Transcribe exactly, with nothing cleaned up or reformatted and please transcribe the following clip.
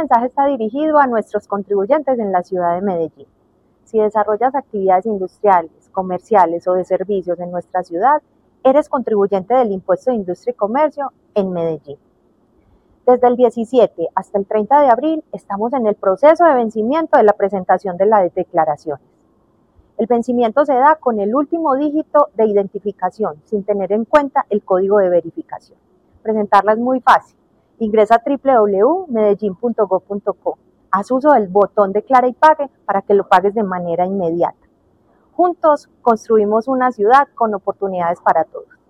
mensaje está dirigido a nuestros contribuyentes en la ciudad de Medellín. Si desarrollas actividades industriales, comerciales o de servicios en nuestra ciudad, eres contribuyente del impuesto de industria y comercio en Medellín. Desde el diecisiete hasta el treinta de abril estamos en el proceso de vencimiento de la presentación de las declaraciones. El vencimiento se da con el último dígito de identificación, sin tener en cuenta el código de verificación. Presentarla es muy fácil. Ingresa a doble u doble u doble u punto medellín punto gob punto co. Haz uso del botón Declara y Pague para que lo pagues de manera inmediata. Juntos construimos una ciudad con oportunidades para todos.